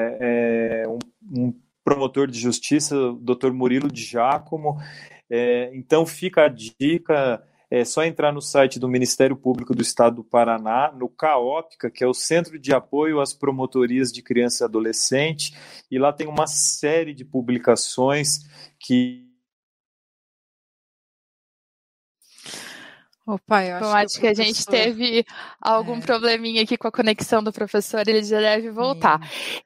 é um promotor de justiça, o Dr. Murilo de Giacomo. Então fica a dica. É só entrar no site do Ministério Público do Estado do Paraná, no CAOPCA, que é o Centro de Apoio às Promotorias de Criança e Adolescente, e lá tem uma série de publicações que... Opa, eu acho que a gente teve algum probleminha aqui com a conexão do professor, ele já deve voltar.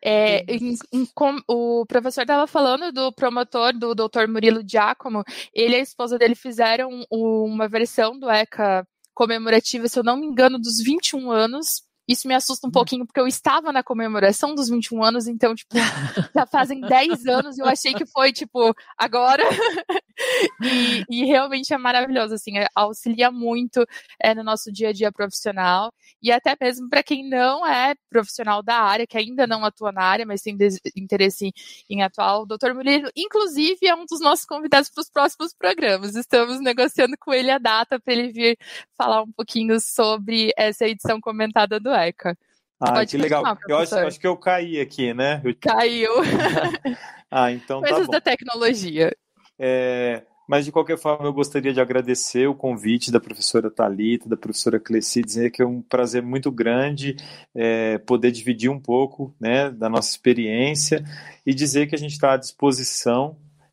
O professor estava falando do promotor, do Dr. Murilo Giacomo, ele e a esposa dele fizeram uma versão do ECA comemorativa, se eu não me engano, dos 21 anos. Isso me assusta um pouquinho, porque eu estava na comemoração dos 21 anos, então, tipo, já fazem 10 anos e eu achei que foi, tipo, agora. E realmente é maravilhoso, assim, auxilia muito no nosso dia a dia profissional, e até mesmo para quem não é profissional da área, que ainda não atua na área, mas tem interesse em atuar. O Dr. Murilo, inclusive, é um dos nossos convidados para os próximos programas. Estamos negociando com ele a data para ele vir falar um pouquinho sobre essa edição comentada do ECA. Que legal. Eu acho que eu caí aqui, né? Caiu. Então Coisas tá bom. da tecnologia. Mas, de qualquer forma, eu gostaria de agradecer o convite da professora Thalita, da professora Cleci, dizer que é um prazer muito grande poder dividir um pouco, né, da nossa experiência e dizer que a gente está à disposição.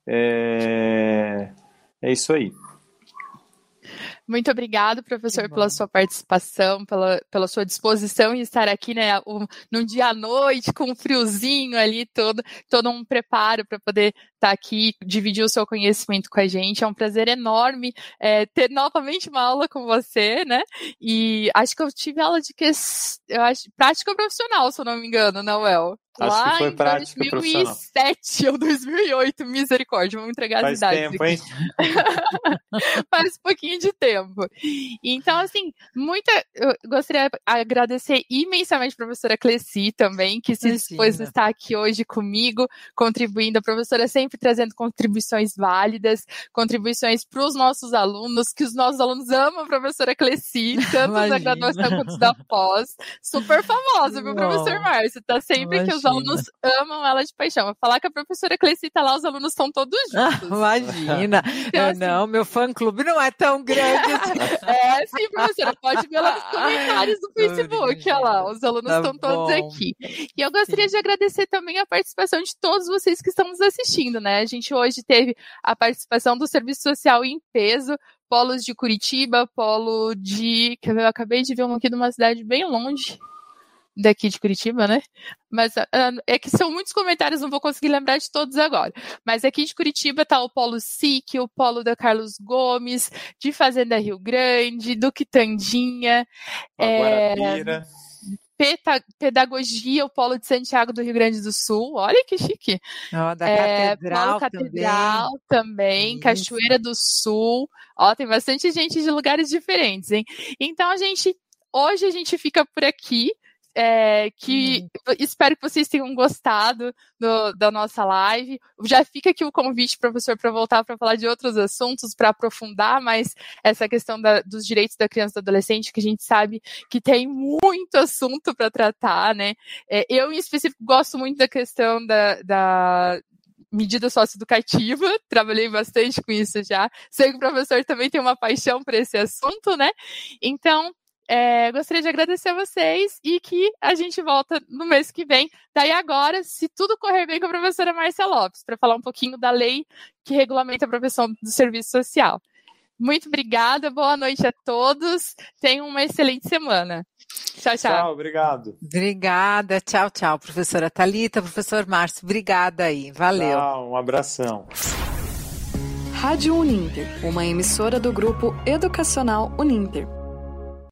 É isso aí. Muito obrigado, professor, pela sua participação, pela sua disposição em estar aqui, né, num dia à noite, com um friozinho ali, todo um preparo para poder estar aqui, dividir o seu conhecimento com a gente. É um prazer enorme ter novamente uma aula com você, né? E acho que eu tive aula de prática profissional, se eu não me engano, né, Well? Acho que foi em prática 2007 ou 2008, misericórdia, vamos entregar as idades. Faz tempo, hein? Faz um pouquinho de tempo. Então, assim, eu gostaria de agradecer imensamente a professora Cleci também, que se dispôs a estar aqui hoje comigo, contribuindo. A professora sempre trazendo contribuições válidas, contribuições para os nossos alunos, que os nossos alunos amam a professora Cleci, tanto da graduação quanto da pós. Super famosa, viu, professor Márcio? Tá sempre que os alunos amam ela de paixão. Vou falar que a professora Cleci tá lá, os alunos estão todos juntos. Imagina. Então, não, meu fã-clube não é tão grande assim. Sim, professora, pode ver lá nos comentários do Facebook, olha lá, os alunos estão todos aqui. E eu gostaria de agradecer também a participação de todos vocês que estão nos assistindo, né? A gente hoje teve a participação do Serviço Social em peso, polos de Curitiba, polo de... Eu acabei de ver um aqui de uma cidade bem longe. daqui de Curitiba, né? Mas é que são muitos comentários, não vou conseguir lembrar de todos agora. Mas aqui de Curitiba está o Polo SIC, o Polo da Carlos Gomes, de Fazenda Rio Grande, do Quitandinha, Guarabira. Pedagogia, o Polo de Santiago do Rio Grande do Sul, olha que chique. Da Catedral, Polo Catedral também, Cachoeira do Sul, tem bastante gente de lugares diferentes, hein? Então, hoje a gente fica por aqui. Espero que vocês tenham gostado da nossa live. Já fica aqui o convite, professor, para voltar para falar de outros assuntos, para aprofundar mais essa questão dos direitos da criança e do adolescente, que a gente sabe que tem muito assunto para tratar, né? Eu, em específico, gosto muito da questão da medida socioeducativa, trabalhei bastante com isso já. Sei que o professor também tem uma paixão por esse assunto, né? Então, gostaria de agradecer a vocês e que a gente volta no mês que vem. Daí agora, se tudo correr bem, com a professora Márcia Lopes, para falar um pouquinho da lei que regulamenta a profissão do serviço social. Muito obrigada, boa noite a todos. Tenham uma excelente semana. Tchau, tchau. Tchau, obrigado. Obrigada, tchau, tchau, professora Thalita, professor Márcio, obrigada aí, valeu. Tchau, um abração. Rádio Uninter, uma emissora do Grupo Educacional Uninter.